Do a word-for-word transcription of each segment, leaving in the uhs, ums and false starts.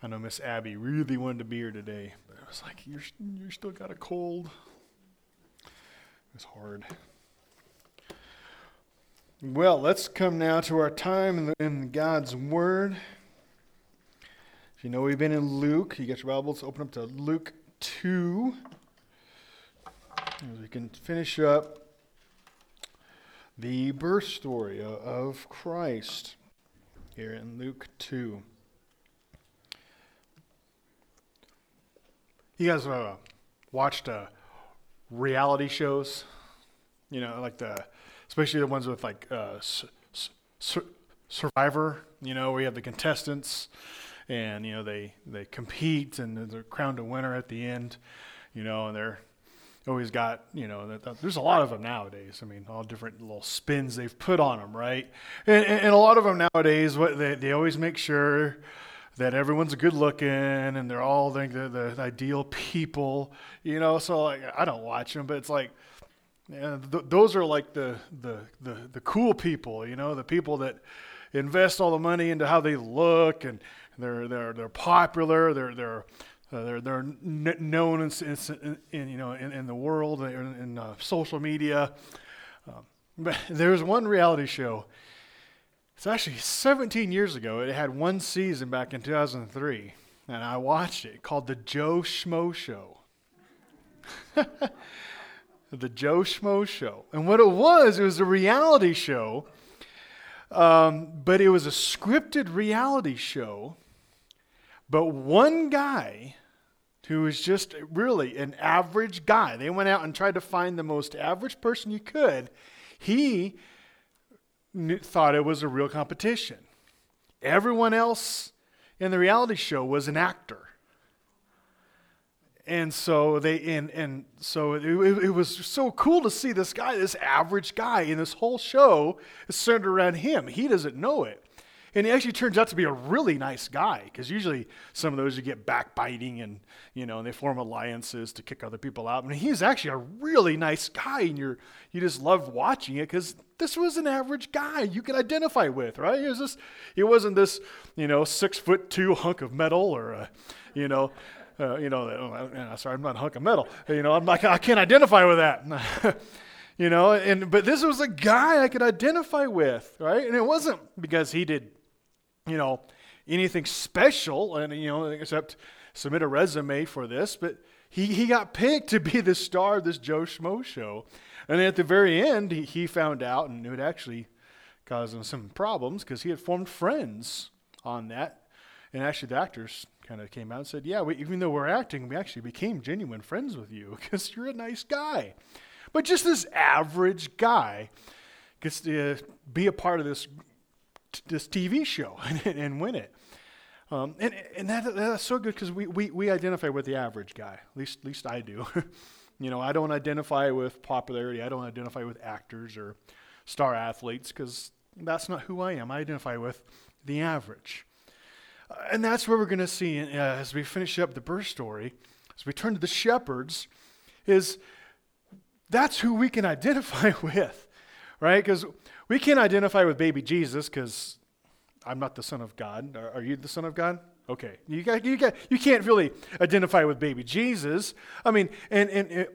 I know Miss Abby really wanted to be here today, but I was like, you're, you still got a cold. It was hard. Well, let's come now to our time in, the, in God's Word. If you know we've been in Luke, you get your Bibles, open up to Luke two. As we can finish up the birth story of Christ here in Luke two. You guys uh, watched uh, reality shows? You know, like the, especially the ones with like uh, su- Survivor, you know, where you have the contestants and, you know, they, they compete and they're crowned a winner at the end, you know, and they're always got, you know, there's a lot of them nowadays. I mean, all different little spins they've put on them, right? And, and a lot of them nowadays, what they, they always make sure that everyone's good looking and they're all the, the, the ideal people, you know. So like, I don't watch them, but it's like, yeah, th- those are like the, the the the cool people, you know, the people that invest all the money into how they look and they're they're they're popular, they're they're Uh, they're they're n- known in, in, in you know in, in the world in, in uh, social media. Um, but there's one reality show. It's actually seventeen years ago. It had one season back in two thousand three, and I watched it called the Joe Schmo Show. The Joe Schmo Show, and what it was, it was a reality show, um, but it was a scripted reality show. But one guy who was just really an average guy, they went out and tried to find the most average person you could. He knew, thought it was a real competition. Everyone else in the reality show was an actor. And so they and and so it, it was so cool to see this guy, this average guy, and this whole show is centered around him. He doesn't know it. And he actually turns out to be a really nice guy, because usually some of those you get backbiting and, you know, and they form alliances to kick other people out. I mean, he's actually a really nice guy, and you're you just love watching it because this was an average guy you could identify with, right? It was just, it wasn't this, you know, six foot two hunk of metal or, a, you know, uh, you know, oh, sorry, I'm not a hunk of metal. You know, I'm like, I can't identify with that. You know, and but this was a guy I could identify with, right? And it wasn't because he did, you know, anything special, and, you know, except submit a resume for this, but he, he got picked to be the star of this Joe Schmo show. And at the very end, he, he found out, and it would actually cause him some problems, because he had formed friends on that. And actually the actors kind of came out and said, yeah, we, even though we're acting, we actually became genuine friends with you, because you're a nice guy. But just this average guy gets to be a part of this this T V show and, and win it. Um, and and that, that's so good, because we, we, we identify with the average guy. At least, at least I do. You know, I don't identify with popularity. I don't identify with actors or star athletes, because that's not who I am. I identify with the average. Uh, and that's what we're going to see uh, as we finish up the birth story, as we turn to the shepherds, is that's who we can identify with, right? Because we can't identify with baby Jesus, because I'm not the Son of God. Are, are you the Son of God? Okay. You got, you got, you can't really identify with baby Jesus. I mean, and, and, and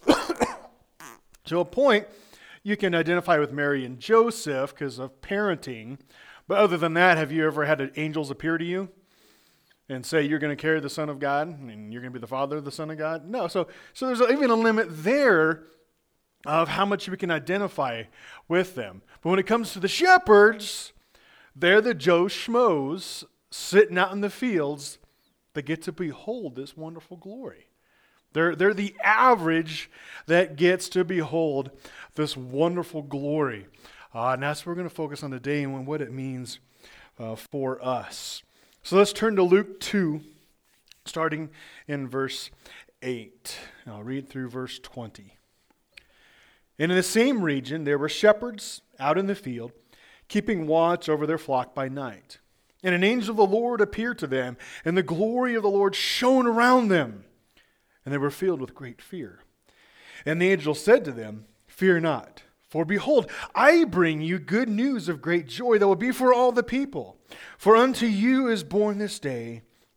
to a point, you can identify with Mary and Joseph because of parenting. But other than that, have you ever had angels appear to you and say you're going to carry the Son of God and you're going to be the father of the Son of God? No. So, so there's even a limit there of how much we can identify with them. But when it comes to the shepherds, they're the Joe Schmoes sitting out in the fields that get to behold this wonderful glory. They're, they're the average that gets to behold this wonderful glory. Uh, and that's what we're going to focus on today and what it means uh, for us. So let's turn to Luke two, starting in verse eight. And I'll read through verse twenty. And in the same region, there were shepherds out in the field, keeping watch over their flock by night. And an angel of the Lord appeared to them, and the glory of the Lord shone around them, and they were filled with great fear. And the angel said to them, "Fear not, for behold, I bring you good news of great joy that will be for all the people. For unto you is born this day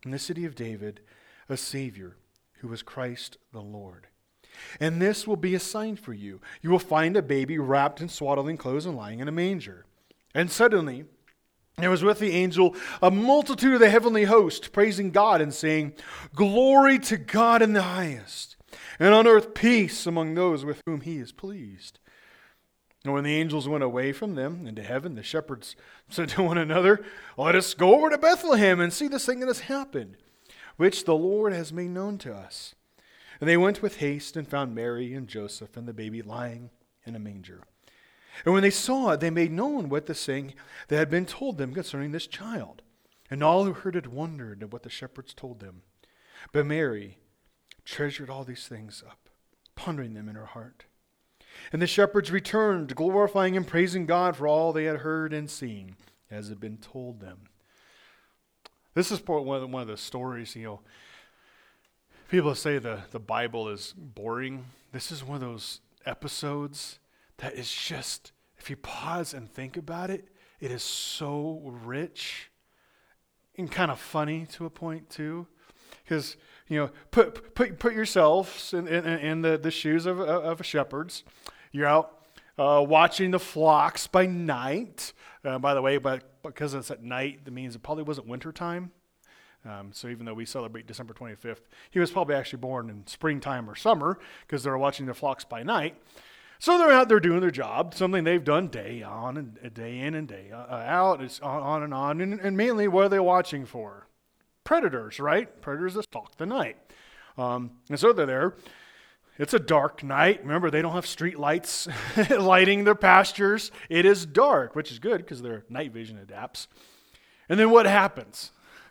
in the city of David a Savior, who is Christ the Lord. And this will be a sign for you. You will find a baby wrapped in swaddling clothes and lying in a manger." And suddenly there was with the angel a multitude of the heavenly host, praising God and saying, "Glory to God in the highest, and on earth peace among those with whom he is pleased." And when the angels went away from them into heaven, the shepherds said to one another, "Let us go over to Bethlehem and see this thing that has happened, which the Lord has made known to us." And they went with haste and found Mary and Joseph and the baby lying in a manger. And when they saw it, they made known what the saying that had been told them concerning this child. And all who heard it wondered at what the shepherds told them. But Mary treasured all these things up, pondering them in her heart. And the shepherds returned, glorifying and praising God for all they had heard and seen, as had been told them. This is one of the stories, you know, people say the, the Bible is boring. This is one of those episodes that is just, if you pause and think about it, it is so rich and kind of funny to a point too. Because, you know, put put put yourselves in, in, in the, the shoes of, of shepherds. You're out uh, watching the flocks by night. Uh, by the way, but because it's at night, that means it probably wasn't wintertime. Um, so even though we celebrate December twenty-fifth, he was probably actually born in springtime or summer because they're watching the flocks by night. So they're out there doing their job, something they've done day on and day in and day out. It's on, on and on. And, and mainly, what are they watching for? Predators, right? Predators that stalk the night. Um, and so they're there. It's a dark night. Remember, they don't have street lights lighting their pastures. It is dark, which is good because their night vision adapts. And then what happens?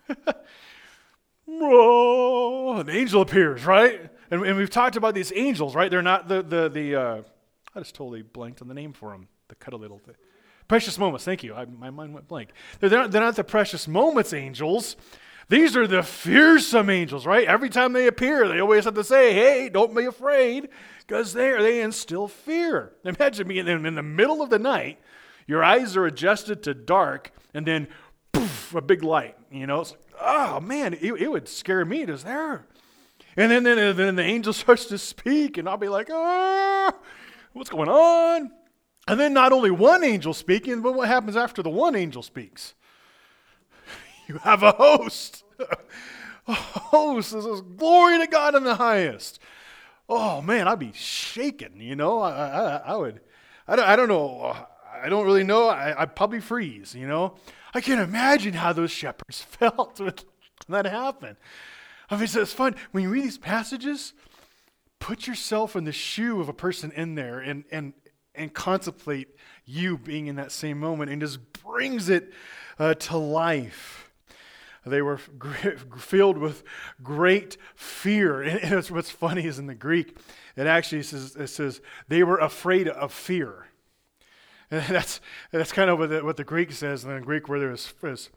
Oh, an angel appears, right? And, and we've talked about these angels, right? They're not the, the, the uh, I just totally blanked on the name for them. The cuddle little thing. Precious Moments, thank you. I, my mind went blank. They're not, they're not the Precious Moments angels. These are the fearsome angels, right? Every time they appear, they always have to say, "Hey, don't be afraid," because they they instill fear. Imagine being in, in the middle of the night, your eyes are adjusted to dark, and then poof, a big light. You know, it's like, oh man, it, it would scare me to there. And then, then then the angel starts to speak, and I'll be like, "Ah, what's going on?" And then not only one angel speaking, but what happens after the one angel speaks? You have a host. A host. This is glory to God in the highest. Oh man, I'd be shaken. You know, I, I, I would. I don't, I don't know. I don't really know. I, I'd probably freeze. You know, I can't imagine how those shepherds felt when that happened. I mean, so it's fun when you read these passages. Put yourself in the shoe of a person in there, and and and contemplate you being in that same moment, and just brings it uh, to life. They were filled with great fear. And it's, what's funny is in the Greek, it actually says, it says they were afraid of fear. And that's that's kind of what the, what the Greek says. In the Greek where there's is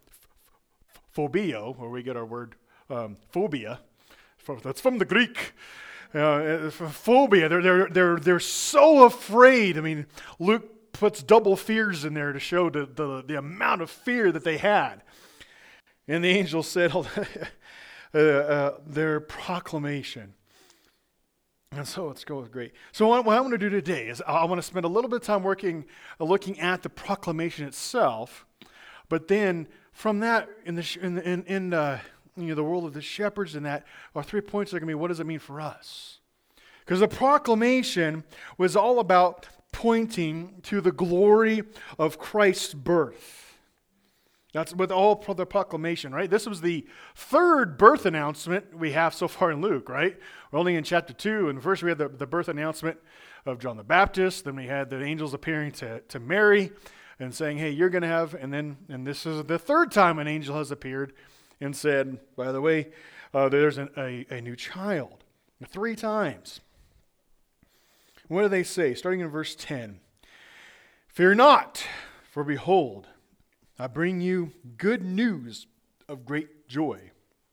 phobia, where we get our word um, phobia. That's from the Greek. Uh, phobia. They're, they're, they're, they're so afraid. I mean, Luke puts double fears in there to show the, the, the amount of fear that they had. And the angel said uh, uh, their proclamation. And so it's going great. So what, what I want to do today is I want to spend a little bit of time working, uh, looking at the proclamation itself. But then from that, in the in in, in uh, you know, the world of the shepherds, and that our three points are going to be, what does it mean for us? Because the proclamation was all about pointing to the glory of Christ's birth. That's with all the proclamation, right? This was the third birth announcement we have so far in Luke, right? We're only in chapter two, and first we had the, the birth announcement of John the Baptist. Then we had the angels appearing to, to Mary and saying, "Hey, you're going to have," and then, and this is the third time an angel has appeared and said, "By the way, uh, there's an, a, a new child." Three times. What do they say? Starting in verse ten. "Fear not, for behold, I bring you good news of great joy."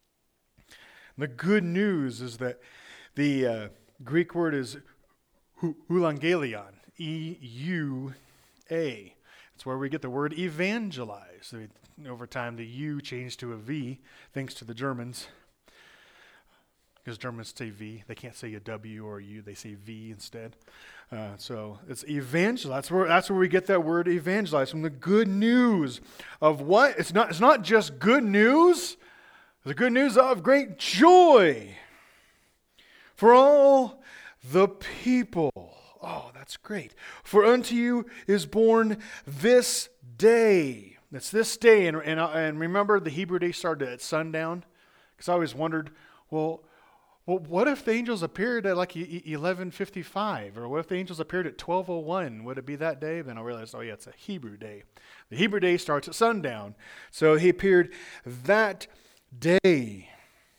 The good news is that the uh, Greek word is eulangelion, E U A. That's where we get the word evangelize. Over time, the U changed to a V, thanks to the Germans. Because Germans say V. They can't say a W or a U. They say V instead. Uh, so it's evangelize. That's where, that's where we get that word evangelize, from the good news of what? It's not, it's not just good news. The good news of great joy for all the people. Oh, that's great. For unto you is born this day. It's this day. And, and, and remember, the Hebrew day started at sundown? Because I always wondered, well, well, what if the angels appeared at like eleven fifty-five? Or what if the angels appeared at twelve oh one? Would it be that day? Then I realized, oh yeah, it's a Hebrew day. The Hebrew day starts at sundown. So he appeared that day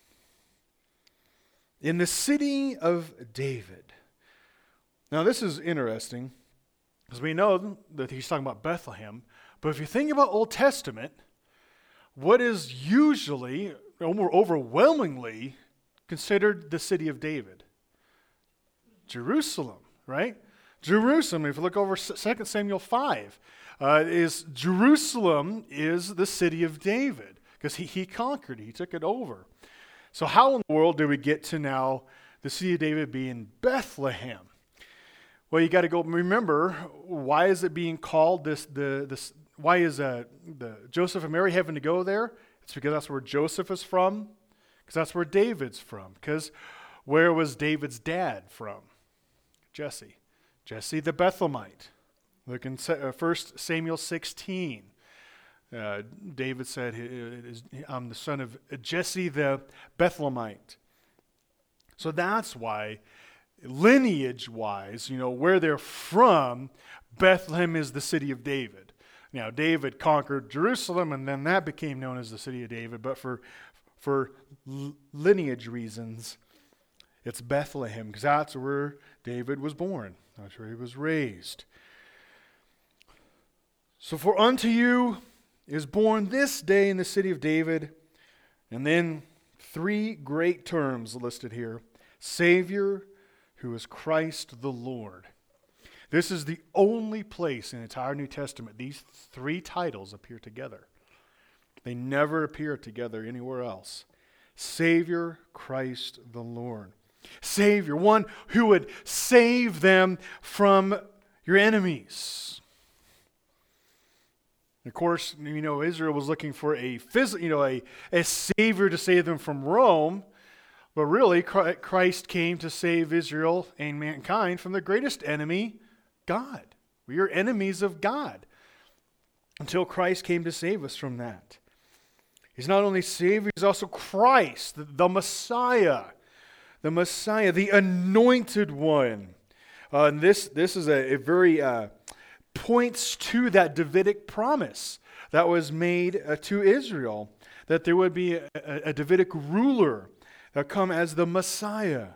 in the city of David. Now this is interesting, because we know that he's talking about Bethlehem. But if you think about Old Testament, what is usually, or overwhelmingly, considered the city of David? Jerusalem, right? Jerusalem, if you look over Second Samuel five, uh, is Jerusalem is the city of David, because he, he conquered it, he took it over. So how in the world do we get to now the city of David being Bethlehem? Well, you got to go remember, why is it being called this? The this why is uh, the Joseph and Mary having to go there? It's because that's where Joseph is from, because that's where David's from. Because where was David's dad from? Jesse, Jesse the Bethlehemite. Look in First Samuel sixteen. Uh, David said, "I'm the son of Jesse the Bethlehemite." So that's why, lineage-wise, you know, where they're from, Bethlehem is the city of David. Now, David conquered Jerusalem, and then that became known as the city of David. But for for lineage reasons, it's Bethlehem, because that's where David was born. That's where he was raised. So, for unto you is born this day in the city of David, and then three great terms listed here: Savior, who is Christ the Lord. This is the only place in the entire New Testament these three titles appear together. They never appear together anywhere else. Savior, Christ the Lord. Savior, one who would save them from your enemies. Of course, you know, Israel was looking for a phys- you know, a, a savior to save them from Rome. But really, Christ came to save Israel and mankind from the greatest enemy, God. We are enemies of God until Christ came to save us from that. He's not only Savior, he's also Christ, the, the Messiah. The Messiah, the Anointed One. Uh, and this, this is a, a very, uh, points to that Davidic promise that was made uh, to Israel, that there would be a, a, a Davidic ruler that come as the Messiah.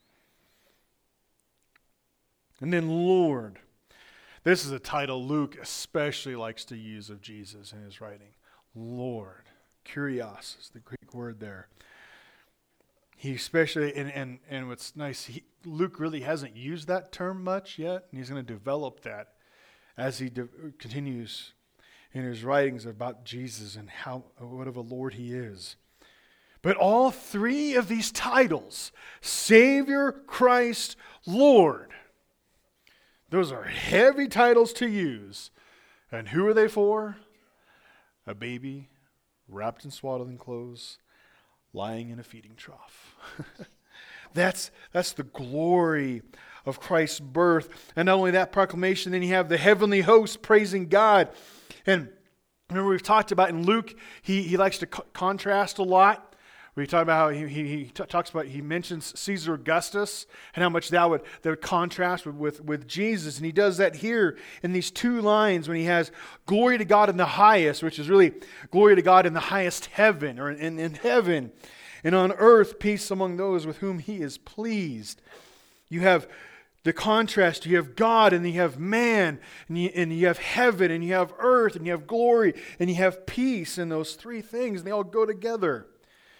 And then Lord. This is a title Luke especially likes to use of Jesus in his writing. Lord. Kurios is the Greek word there. He especially, and, and, and what's nice, he, Luke really hasn't used that term much yet, and he's going to develop that as he de- continues in his writings about Jesus and how what of a Lord he is. But all three of these titles, Savior, Christ, Lord, those are heavy titles to use. And who are they for? A baby wrapped in swaddling clothes, lying in a feeding trough. that's, that's the glory of Christ's birth. And not only that proclamation, then you have the heavenly host praising God. And remember, we've talked about in Luke, he, he likes to co- contrast a lot. We talk about how he, he, he t- talks about, he mentions Caesar Augustus and how much that would, that would contrast with, with, with Jesus. And he does that here in these two lines when he has glory to God in the highest, which is really glory to God in the highest heaven, or in, in heaven, and on earth peace among those with whom he is pleased. You have the contrast. You have God and you have man, and you, and you have heaven and you have earth and you have glory and you have peace, and those three things, and they all go together.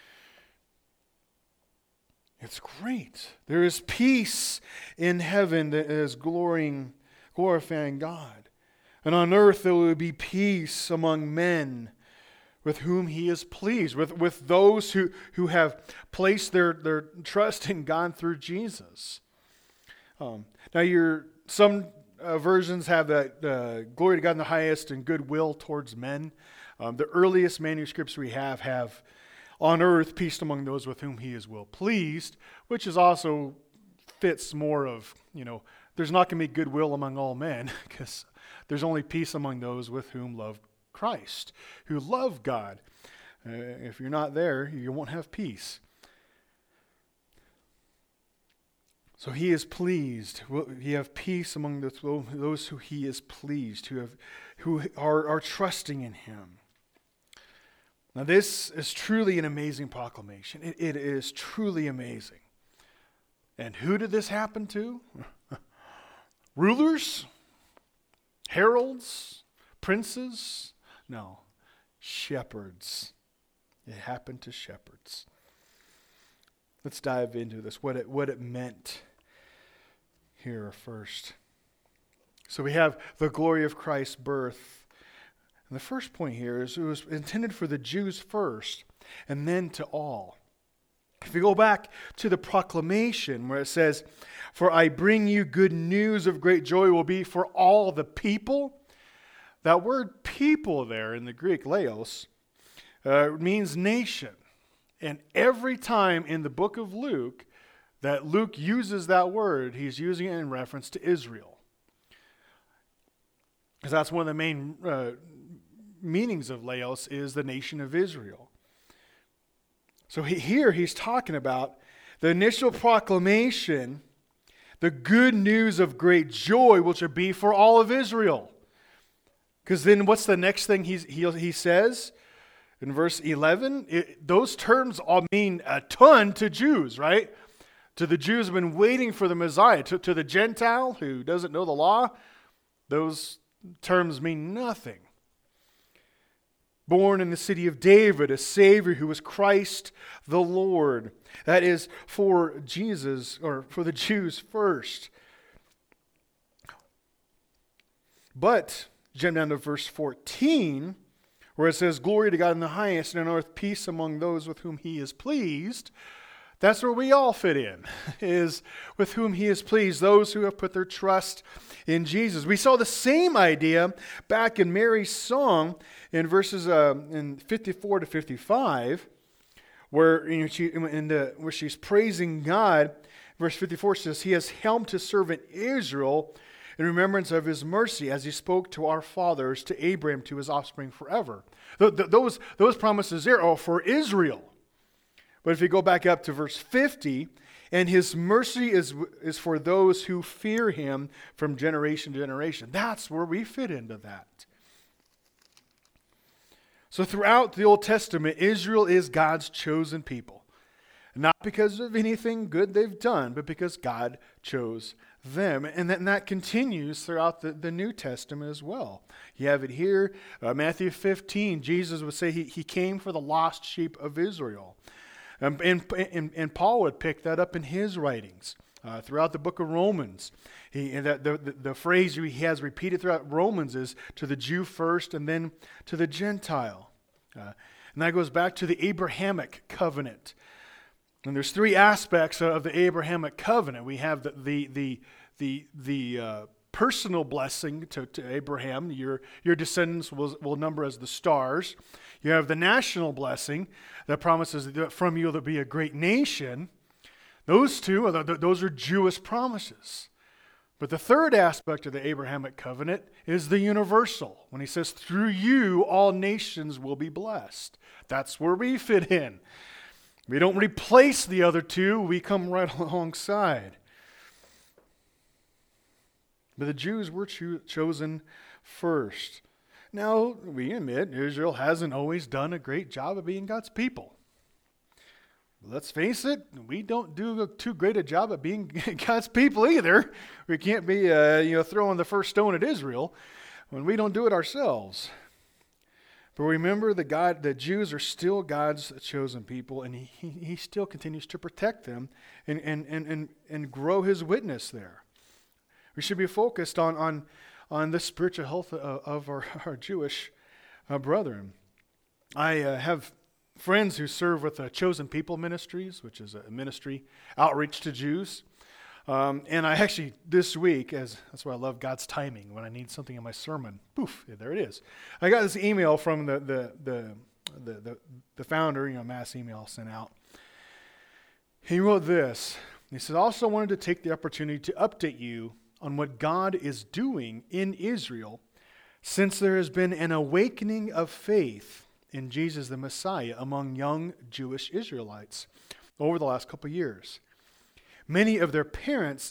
It's great. There is peace in heaven that is glorying, glorifying God. And on earth there will be peace among men with whom he is pleased, with, with those who, who have placed their, their trust in God through Jesus. Um, now, your some uh, versions have that uh, glory to God in the highest and goodwill towards men. Um, the earliest manuscripts we have have on earth peace among those with whom he is well pleased, which is also fits more of, you know, there's not going to be goodwill among all men because there's only peace among those with whom love Christ, who love God. Uh, if you're not there, you won't have peace. So he is pleased. You have peace among the, those who he is pleased, who have, who are, are trusting in him. Now this is truly an amazing proclamation. It, it is truly amazing. And who did this happen to? Rulers? Heralds? Princes? No, shepherds. It happened to shepherds. Let's dive into this, what it, what it meant here first. So we have the glory of Christ's birth. And the first point here is it was intended for the Jews first and then to all. If you go back to the proclamation where it says, "For I bring you good news of great joy will be for all the people." That word people there in the Greek, laos, uh, means nation. And every time in the book of Luke that Luke uses that word, he's using it in reference to Israel. Because that's one of the main uh, meanings of laos is the nation of Israel. So he, here he's talking about the initial proclamation, the good news of great joy, which would be for all of Israel. Because then what's the next thing he's, he, he says? In verse eleven, it, those terms all mean a ton to Jews, right? To the Jews who have been waiting for the Messiah. To, to the Gentile who doesn't know the law, those terms mean nothing. Born in the city of David, a Savior who was Christ the Lord. That is for Jesus, or for the Jews first. But, jump down to verse fourteen, where it says, "Glory to God in the highest, and on earth peace among those with whom he is pleased." That's where we all fit in, is with whom he is pleased, those who have put their trust in Jesus. We saw the same idea back in Mary's song in verses uh, in fifty-four to fifty-five, where you know, she in the where she's praising God. Verse fifty-four says, "He has helped his servant Israel in remembrance of his mercy, as he spoke to our fathers, to Abraham, to his offspring forever." Th- th- those, those promises there are for Israel. But if you go back up to verse fifty, "And his mercy is, is for those who fear him from generation to generation." That's where we fit into that. So throughout the Old Testament, Israel is God's chosen people. Not because of anything good they've done, but because God chose them. And that, and that continues throughout the, the New Testament as well. You have it here, uh, Matthew fifteen, Jesus would say he, he came for the lost sheep of Israel. Um, and, and, and Paul would pick that up in his writings. Uh, throughout the book of Romans, he, and that, the, the, the phrase he has repeated throughout Romans is to the Jew first and then to the Gentile. Uh, and that goes back to the Abrahamic covenant. And there's three aspects of the Abrahamic covenant. We have the the the the, the uh, personal blessing to, to Abraham. Your your descendants will, will number as the stars. You have the national blessing that promises that from you there'll be a great nation. Those two, are the, those are Jewish promises. But the third aspect of the Abrahamic covenant is the universal. When he says, "Through you all nations will be blessed." That's where we fit in. We don't replace the other two, we come right alongside. But the Jews were cho- chosen first. Now, we admit Israel hasn't always done a great job of being God's people. Let's face it, we don't do a too great a job of being God's people either. We can't be uh, you know, throwing the first stone at Israel when we don't do it ourselves. But remember that God, the Jews are still God's chosen people, and he, he still continues to protect them and, and, and, and, and grow his witness there. We should be focused on, on, on the spiritual health of, of our, our Jewish uh, brethren. I uh, have friends who serve with uh, Chosen People Ministries, which is a ministry outreach to Jews. Um, and I actually, this week, as that's why I love God's timing, when I need something in my sermon, poof, yeah, there it is. I got this email from the the the the, the, the founder, you know, mass email sent out. He wrote this. He said, I also wanted to take the opportunity to update you on what God is doing in Israel, since there has been an awakening of faith in Jesus the Messiah among young Jewish Israelites over the last couple of years. Many of their parents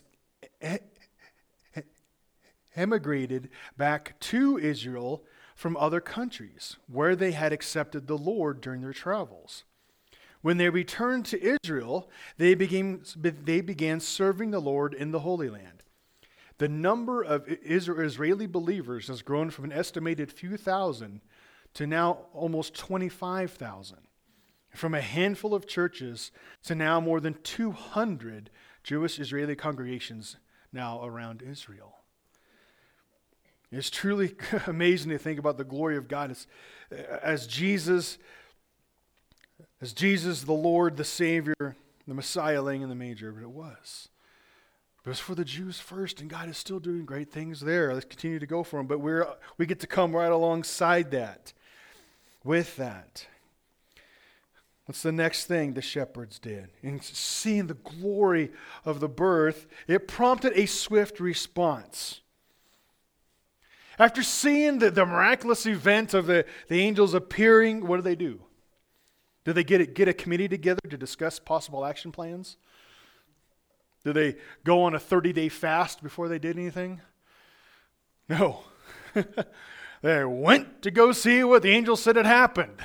emigrated back to Israel from other countries where they had accepted the Lord during their travels. When they returned to Israel, they began, they began serving the Lord in the Holy Land. The number of Israeli believers has grown from an estimated few thousand to now almost twenty-five thousand. From a handful of churches to now more than two hundred Jewish Israeli congregations now around Israel. It's truly amazing to think about the glory of God as, as Jesus, as Jesus, the Lord, the Savior, the Messiah laying in the manger, but it was. It was for the Jews first, and God is still doing great things there. Let's continue to go for Him, but we're we get to come right alongside that, with that. What's the next thing the shepherds did? In seeing the glory of the birth, it prompted a swift response. After seeing the, the miraculous event of the, the angels appearing, what do they do? Did they get a, get a committee together to discuss possible action plans? Did they go on a thirty-day fast before they did anything? No. They went to go see what the angel said had happened.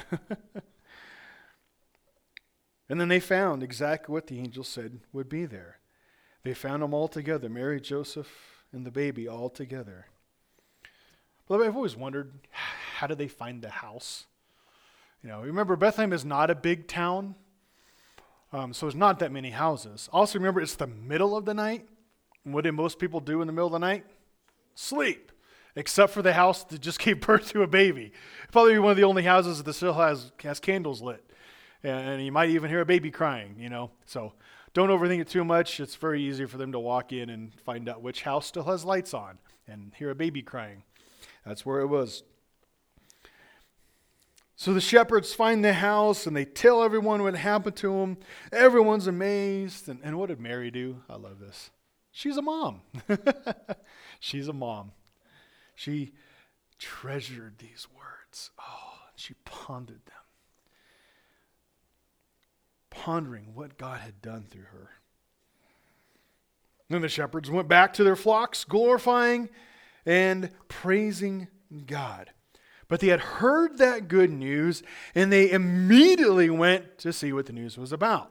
And then they found exactly what the angel said would be there. They found them all together, Mary, Joseph, and the baby all together. But I've always wondered, how did they find the house? You know, remember Bethlehem is not a big town, um, so there's not that many houses. Also remember, it's the middle of the night. And what do most people do in the middle of the night? Sleep, except for the house that just gave birth to a baby. Probably one of the only houses that still has, has candles lit. And you might even hear a baby crying, you know. So don't overthink it too much. It's very easy for them to walk in and find out which house still has lights on and hear a baby crying. That's where it was. So the shepherds find the house and they tell everyone what happened to them. Everyone's amazed. And, and what did Mary do? I love this. She's a mom. She's a mom. She treasured these words. Oh, she pondered them. Pondering what God had done through her. Then the shepherds went back to their flocks, glorifying and praising God. But they had heard that good news, and they immediately went to see what the news was about.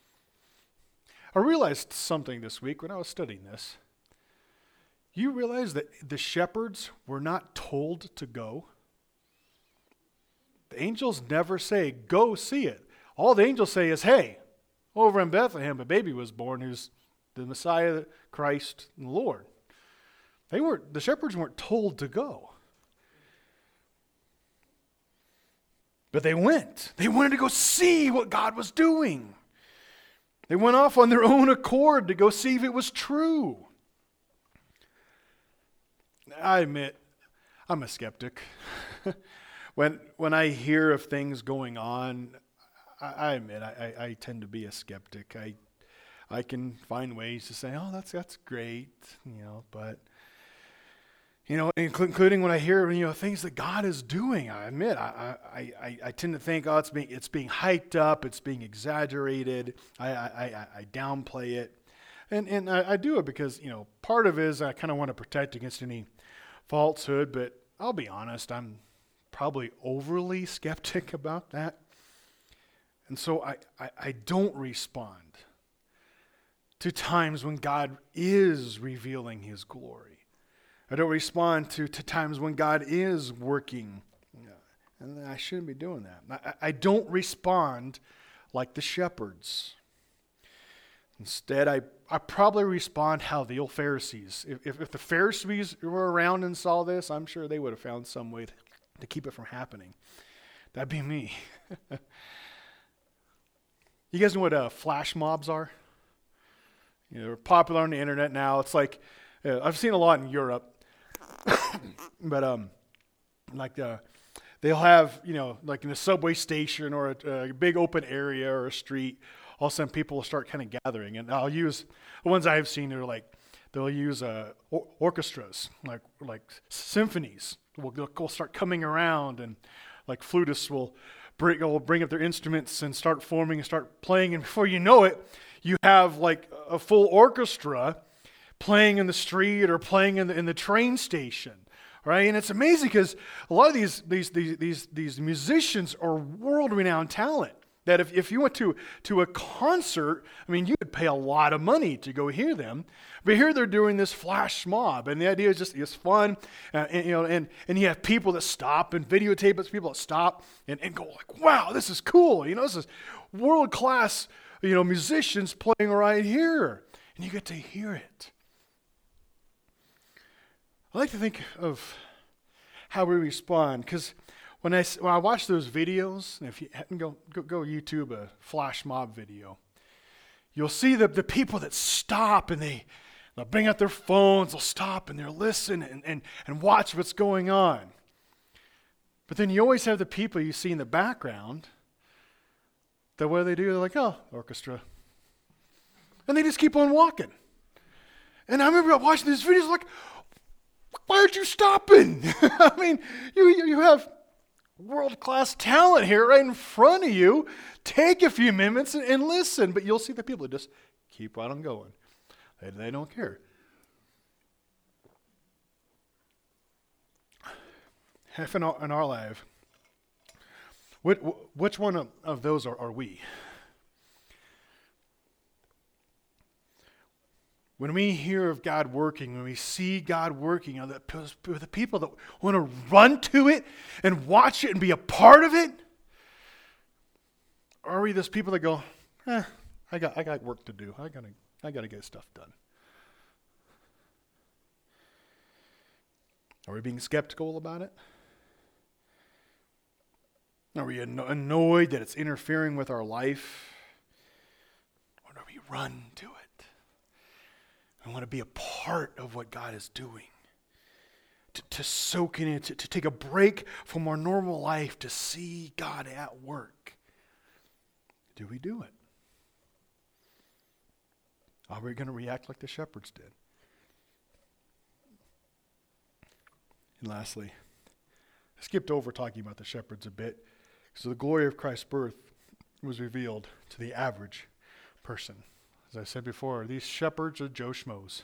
I realized something this week when I was studying this. You realize that the shepherds were not told to go? The angels never say, go see it. All the angels say is, hey, over in Bethlehem, a baby was born who's the Messiah, Christ, and the Lord. They weren't, the shepherds weren't told to go. But they went. They wanted to go see what God was doing. They went off on their own accord to go see if it was true. I admit, I'm a skeptic. when when I hear of things going on, I, I admit I, I, I tend to be a skeptic. I I can find ways to say, oh, that's that's great, you know, but you know, including when I hear, you know, things that God is doing, I admit, I I, I, I tend to think, oh, it's being it's being hyped up, it's being exaggerated. I I, I, I downplay it, and and I, I do it because, you know, part of it is I kind of want to protect against any falsehood. But I'll be honest, I'm probably overly skeptic about that, and so I I, I don't respond to times when God is revealing His glory. I don't respond to, to times when God is working. And I shouldn't be doing that. I, I don't respond like the shepherds. Instead, I, I probably respond how the old Pharisees. If, if, if the Pharisees were around and saw this, I'm sure they would have found some way to, to keep it from happening. That'd be me. You guys know what uh, flash mobs are? You know, they're popular on the internet now. It's like, uh, I've seen a lot in Europe. but, um, like, the, they'll have, you know, like in a subway station or a, a big open area or a street, all of a sudden people will start kind of gathering. And I'll use, the ones I've seen are like, they'll use uh, or- orchestras, like like symphonies will, will start coming around, and like flutists will bring, will bring up their instruments and start forming and start playing. And before you know it, you have like a full orchestra playing in the street or playing in the, in the train station. Right? And it's amazing because a lot of these, these, these, these, these musicians are world-renowned talent. That if, if you went to, to a concert, I mean, you would pay a lot of money to go hear them. But here they're doing this flash mob, and the idea is just it's fun, uh, and you know, and, and you have people that stop and videotape it, people that stop and, and go like, "Wow, this is cool!" You know, this is world class, you know, musicians playing right here, and you get to hear it. I like to think of how we respond because. When I, when I watch those videos, if you hadn't go, go go YouTube a flash mob video, you'll see the, the people that stop and they, they'll bring out their phones, they'll stop and they'll listen and, and, and watch what's going on. But then you always have the people you see in the background that what do they do? They're like, oh, orchestra. And they just keep on walking. And I remember watching these videos like, why aren't you stopping? I mean, you you have world-class talent here right in front of you. Take a few minutes and, and listen. But you'll see the people that just keep right on going. They, they don't care. If in our, in our life, which, which one of, of those are, are we? When we hear of God working, when we see God working, are the, the people that want to run to it and watch it and be a part of it? Or are we those people that go, eh, I got I got work to do. I gotta I gotta get stuff done. Are we being skeptical about it? Are we annoyed that it's interfering with our life? Or do we run to it? I want to be a part of what God is doing. To, to soak in it, to, to take a break from our normal life, to see God at work. Do we do it? Are we going to react like the shepherds did? And lastly, I skipped over talking about the shepherds a bit, because the glory of Christ's birth was revealed to the average person. As I said before, these shepherds are Joe Schmoes.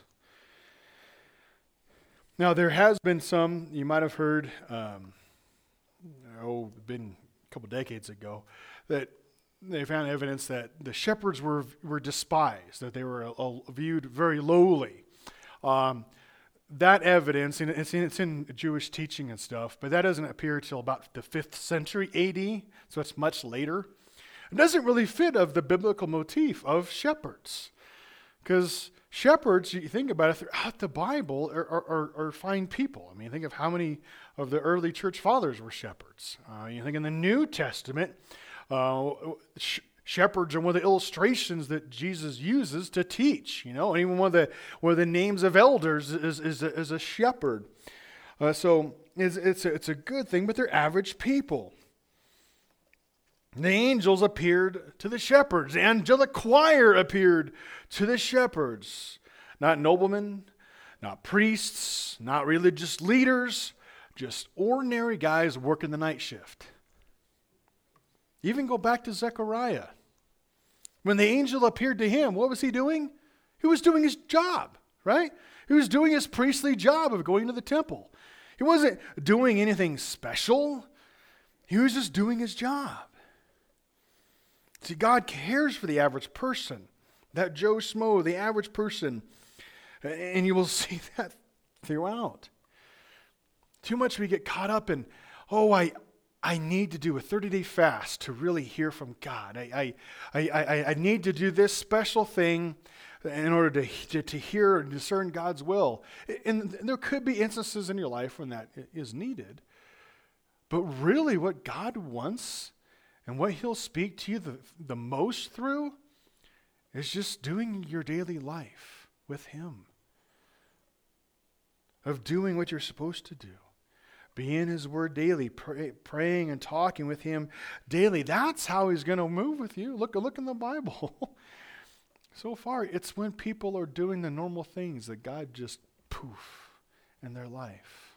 Now, there has been some, you might have heard, um, oh, been a couple decades ago, that they found evidence that the shepherds were were despised, that they were uh, viewed very lowly. Um, that evidence, and it's in, it's in Jewish teaching and stuff, but that doesn't appear till about the fifth century A D, so it's much later. It doesn't really fit of the biblical motif of shepherds. Because shepherds, you think about it, throughout the Bible are, are, are fine people. I mean, think of how many of the early church fathers were shepherds. Uh, you think in the New Testament, uh, sh- shepherds are one of the illustrations that Jesus uses to teach. You know, and even one of the, one of the names of elders is, is, a, is a shepherd. Uh, so it's, it's, a, it's a good thing, but they're average people. The angels appeared to the shepherds. The angelic choir appeared to the shepherds. Not noblemen, not priests, not religious leaders, just ordinary guys working the night shift. Even go back to Zechariah. When the angel appeared to him, what was he doing? He was doing his job, right? He was doing his priestly job of going to the temple. He wasn't doing anything special. He was just doing his job. See, God cares for the average person, that Joe Schmo, the average person, and you will see that throughout. Too much we get caught up in, oh, I, I need to do a thirty-day fast to really hear from God. I, I, I, I, I need to do this special thing in order to, to, to hear and discern God's will. And there could be instances in your life when that is needed. But really what God wants and what he'll speak to you the, the most through is just doing your daily life with him. Of doing what you're supposed to do. Be in his word daily, pray, praying and talking with him daily. That's how he's going to move with you. Look, look in the Bible. So far, it's when people are doing the normal things that God just poof in their life.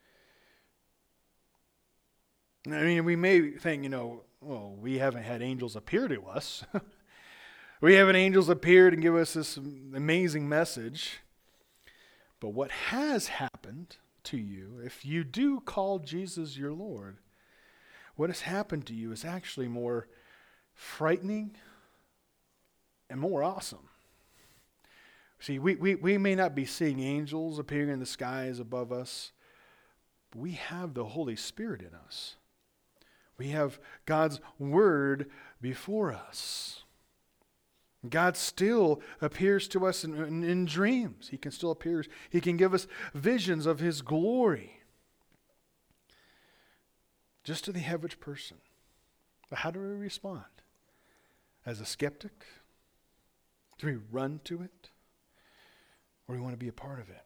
I mean, we may think, you know, well, we haven't had angels appear to us. We haven't angels appeared and give us this amazing message. But what has happened to you, if you do call Jesus your Lord, what has happened to you is actually more frightening and more awesome. See, we, we, we may not be seeing angels appearing in the skies above us, but we have the Holy Spirit in us. We have God's Word before us. God still appears to us in, in, in dreams. He can still appear. He can give us visions of his glory. Just to the average person. But how do we respond? As a skeptic? Do we run to it? Or do we want to be a part of it?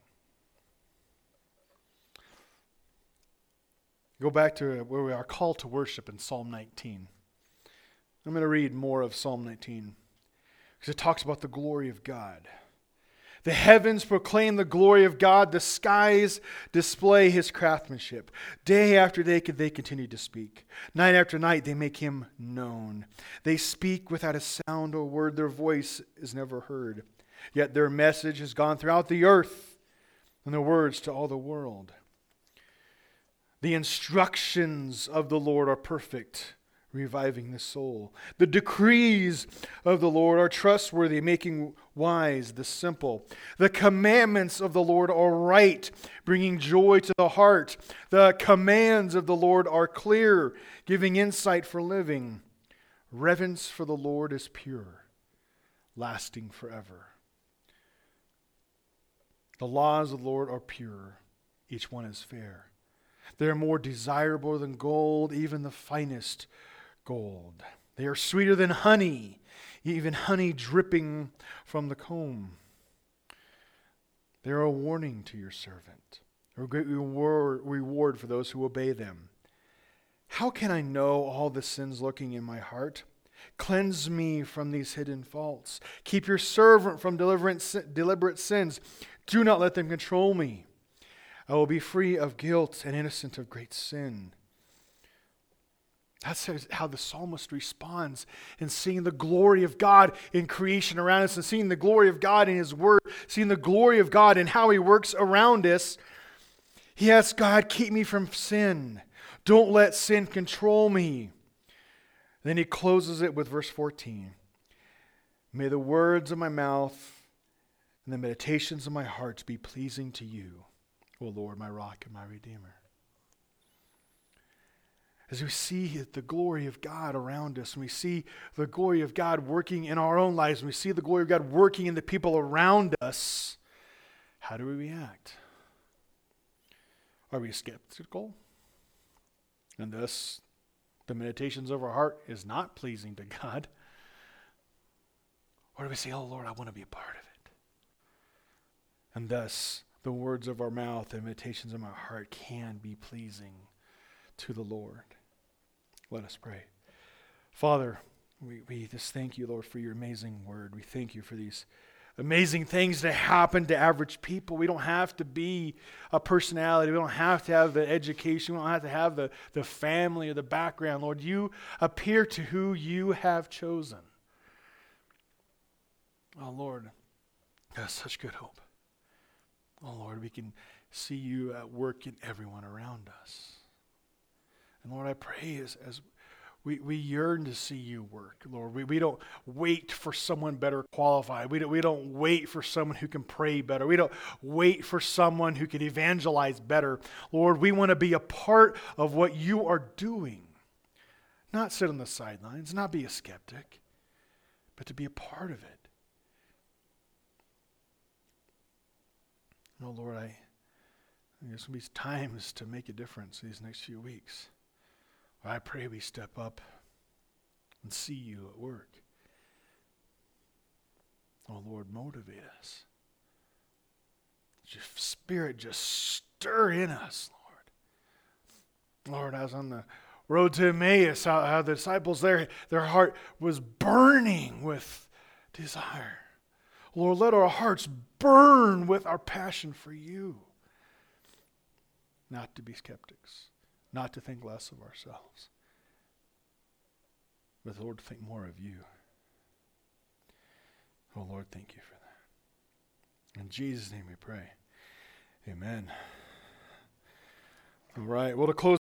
Go back to where we are called to worship in Psalm nineteen. I'm going to read more of Psalm nineteen. Because it talks about the glory of God. The heavens proclaim the glory of God. The skies display his craftsmanship. Day after day they continue to speak. Night after night they make him known. They speak without a sound or word. Their voice is never heard. Yet their message has gone throughout the earth, and their words to all the world. The instructions of the Lord are perfect, reviving the soul. The decrees of the Lord are trustworthy, making wise the simple. The commandments of the Lord are right, bringing joy to the heart. The commands of the Lord are clear, giving insight for living. Reverence for the Lord is pure, lasting forever. The laws of the Lord are pure, each one is fair. They are more desirable than gold, even the finest gold. They are sweeter than honey, even honey dripping from the comb. They are a warning to your servant, a great reward, reward for those who obey them. How can I know all the sins lurking in my heart? Cleanse me from these hidden faults. Keep your servant from deliberate sins. Do not let them control me. I will be free of guilt and innocent of great sin. That's how the psalmist responds in seeing the glory of God in creation around us and seeing the glory of God in his word, seeing the glory of God in how he works around us. He asks God, keep me from sin. Don't let sin control me. Then he closes it with verse fourteen. May the words of my mouth and the meditations of my heart be pleasing to you, O Lord, my rock and my redeemer. As we see the glory of God around us, and we see the glory of God working in our own lives, and we see the glory of God working in the people around us, how do we react? Are we skeptical? And thus, the meditations of our heart is not pleasing to God? Or do we say, oh Lord, I want to be a part of it? And thus, the words of our mouth and meditations of my heart can be pleasing to the Lord. Let us pray. Father, we, we just thank you, Lord, for your amazing word. We thank you for these amazing things that happen to average people. We don't have to be a personality. We don't have to have the education. We don't have to have the, the family or the background. Lord, you appear to who you have chosen. Oh, Lord, that's such good hope. Oh, Lord, we can see you at work in everyone around us. And Lord, I pray as, as we, we yearn to see you work, Lord. We, we don't wait for someone better qualified. We don't, we don't wait for someone who can pray better. We don't wait for someone who can evangelize better. Lord, we want to be a part of what you are doing. Not sit on the sidelines, not be a skeptic, but to be a part of it. Oh Lord, I there's going to be times to make a difference these next few weeks. I pray we step up and see you at work. Oh Lord, motivate us. Your Spirit just stir in us, Lord. Lord, I was on the road to Emmaus, how, how the disciples there, their heart was burning with desire. Lord, let our hearts burn with our passion for you. Not to be skeptics, not to think less of ourselves, but Lord, to think more of you. Oh Lord, thank you for that. In Jesus' name we pray. Amen. All right, well, to close